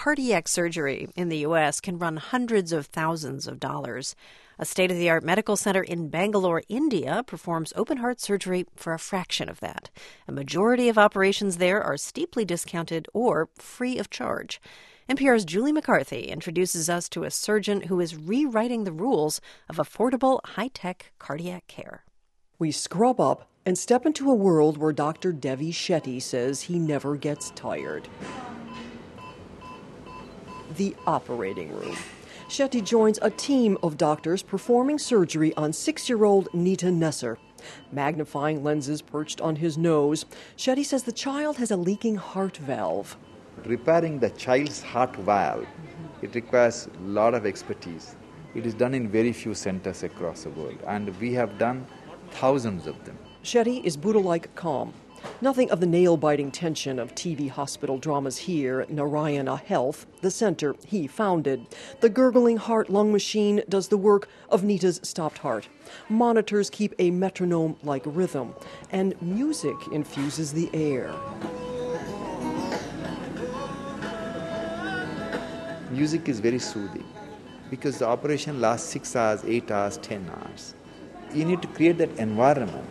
cardiac surgery in the U.S. can run hundreds of thousands of dollars. A state-of-the-art medical center in Bangalore, India, performs open-heart surgery for a fraction of that. A majority of operations there are steeply discounted or free of charge. NPR's Julie McCarthy introduces us to a surgeon who is rewriting the rules of affordable, high-tech cardiac care. We scrub up and step into a world where Dr. Devi Shetty says he never gets tired. The operating room. Shetty joins a team of doctors performing surgery on 6-year-old Nita Nesser. Magnifying lenses perched on his nose, Shetty says the child has a leaking heart valve. Repairing the child's heart valve, it requires a lot of expertise. It is done in very few centers across the world, and we have done thousands of them. Shetty is Buddha-like calm. Nothing of the nail-biting tension of TV hospital dramas here at Narayana Health, the center he founded. The gurgling heart-lung machine does the work of Nita's stopped heart. Monitors keep a metronome-like rhythm, and music infuses the air. Music is very soothing because the operation lasts 6 hours, 8 hours, 10 hours. You need to create that environment.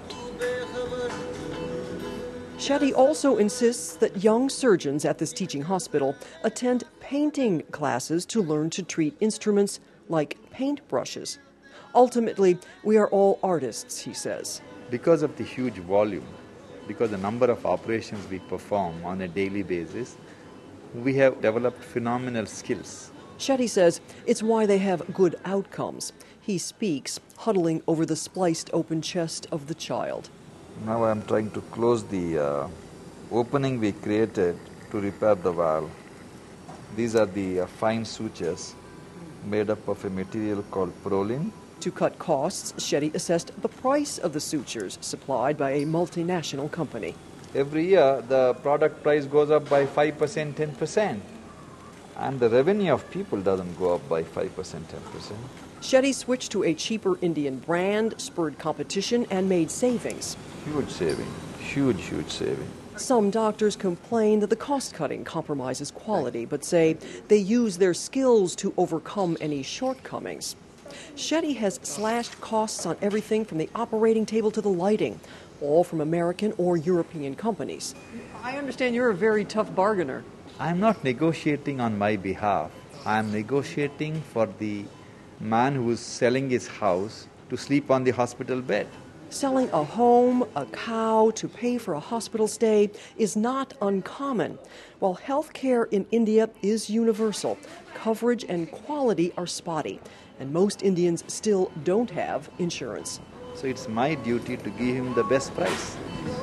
Shetty also insists that young surgeons at this teaching hospital attend painting classes to learn to treat instruments like paintbrushes. Ultimately, we are all artists, he says. Because of the huge volume, because the number of operations we perform on a daily basis, we have developed phenomenal skills. Shetty says it's why they have good outcomes. He speaks, huddling over the spliced open chest of the child. Now I am trying to close the opening we created to repair the valve. These are the fine sutures made up of a material called Prolene. To cut costs, Shetty assessed the price of the sutures supplied by a multinational company. Every year, the product price goes up by 5%, 10%. And the revenue of people doesn't go up by 5%, 10%. Shetty switched to a cheaper Indian brand, spurred competition, and made savings. Huge saving. Huge saving. Some doctors complain that the cost-cutting compromises quality, but say they use their skills to overcome any shortcomings. Shetty has slashed costs on everything from the operating table to the lighting, all from American or European companies. I understand you're a very tough bargainer. I'm not negotiating on my behalf. I'm negotiating for the man who is selling his house to sleep on the hospital bed. Selling a home, a cow to pay for a hospital stay is not uncommon. While health care in India is universal, coverage and quality are spotty, and most Indians still don't have insurance. So it's my duty to give him the best price.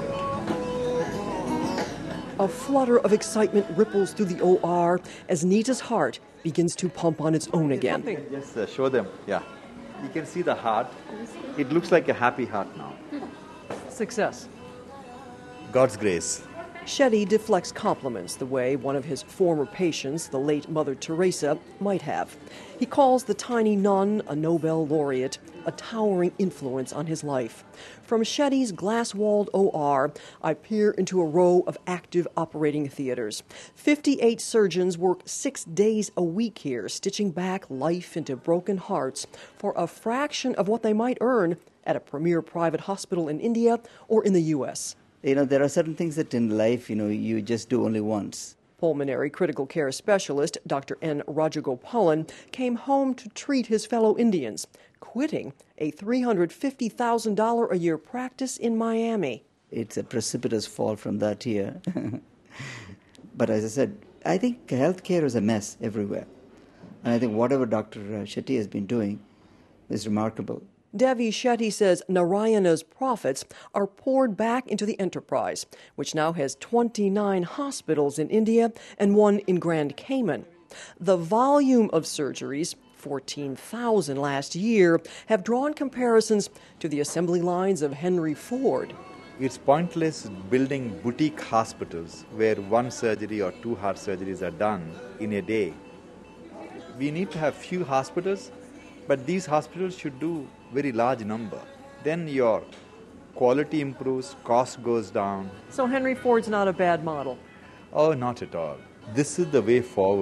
A flutter of excitement ripples through the OR as Nita's heart begins to pump on its own again. Yes, show them. Yeah. You can see the heart. It looks like a happy heart now. Success. God's grace. Shetty deflects compliments the way one of his former patients, the late Mother Teresa, might have. He calls the tiny nun a Nobel laureate, a towering influence on his life. From Shetty's glass-walled OR, I peer into a row of active operating theaters. 58 surgeons work 6 days a week here, stitching back life into broken hearts for a fraction of what they might earn at a premier private hospital in India or in the U.S. There are certain things that in life, you just do only once. Pulmonary critical care specialist Dr. N. Rajagopalan came home to treat his fellow Indians, quitting a $350,000 a year practice in Miami. It's a precipitous fall from that here. But as I said, I think healthcare is a mess everywhere. And I think whatever Dr. Shetty has been doing is remarkable. Devi Shetty says Narayana's profits are poured back into the enterprise, which now has 29 hospitals in India and one in Grand Cayman. The volume of surgeries, 14,000 last year, have drawn comparisons to the assembly lines of Henry Ford. It's pointless building boutique hospitals where one surgery or 2 heart surgeries are done in a day. We need to have few hospitals, but these hospitals should do very large number. Then your quality improves, cost goes down. So Henry Ford's not a bad model? Oh, not at all. This is the way forward.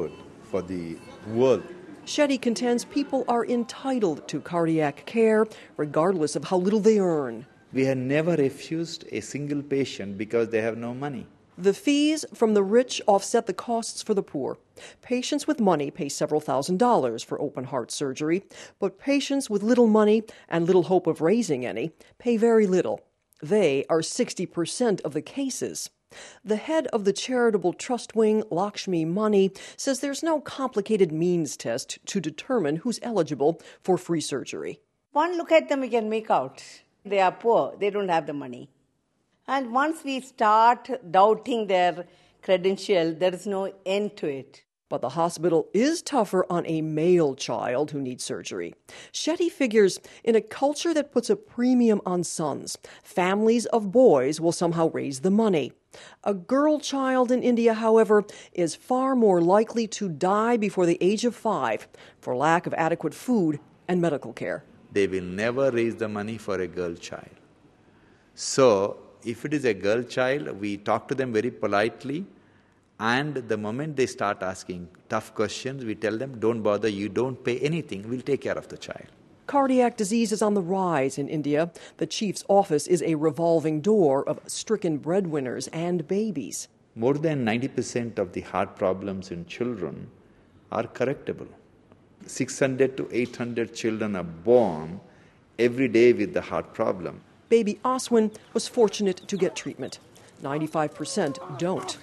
for the world. Shetty contends people are entitled to cardiac care regardless of how little they earn. We have never refused a single patient because they have no money. The fees from the rich offset the costs for the poor. Patients with money pay several $1,000s for open heart surgery, but patients with little money and little hope of raising any pay very little. They are 60% of the cases. The head of the charitable trust wing, Lakshmi Mani, says there's no complicated means test to determine who's eligible for free surgery. One look at them, we can make out. They are poor, they don't have the money. And once we start doubting their credential, there is no end to it. But the hospital is tougher on a male child who needs surgery. Shetty figures in a culture that puts a premium on sons, families of boys will somehow raise the money. A girl child in India, however, is far more likely to die before the age of 5 for lack of adequate food and medical care. They will never raise the money for a girl child. So, if it is a girl child, we talk to them very politely, and the moment they start asking tough questions, we tell them, don't bother, you don't pay anything, we'll take care of the child. Cardiac disease is on the rise in India. The chief's office is a revolving door of stricken breadwinners and babies. More than 90% of the heart problems in children are correctable. 600 to 800 children are born every day with the heart problem. Baby Aswin was fortunate to get treatment. 95% don't.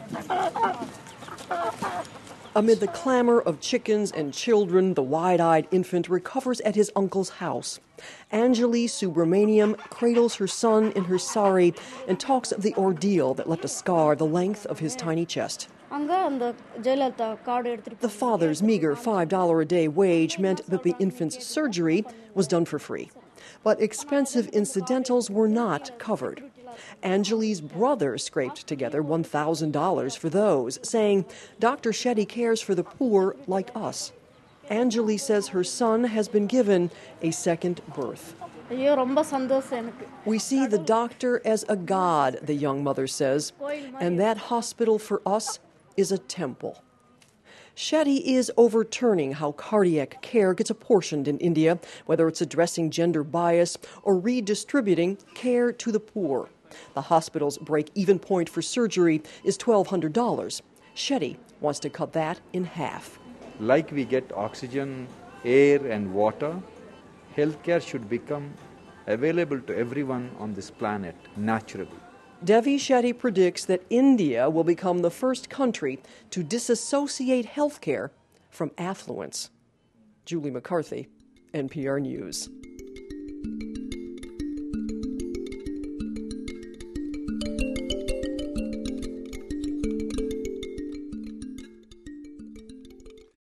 Amid the clamor of chickens and children, the wide-eyed infant recovers at his uncle's house. Anjali Subramaniam cradles her son in her sari and talks of the ordeal that left a scar the length of his tiny chest. The father's meager $5 a day wage meant that the infant's surgery was done for free. But expensive incidentals were not covered. Anjali's brother scraped together $1,000 for those, saying, Dr. Shetty cares for the poor like us. Anjali says her son has been given a second birth. We see the doctor as a god, the young mother says, and that hospital for us is a temple. Shetty is overturning how cardiac care gets apportioned in India, whether it's addressing gender bias or redistributing care to the poor. The hospital's break-even point for surgery is $1,200. Shetty wants to cut that in half. Like we get oxygen, air and water, healthcare should become available to everyone on this planet naturally. Devi Shetty predicts that India will become the first country to disassociate healthcare from affluence. Julie McCarthy, NPR News.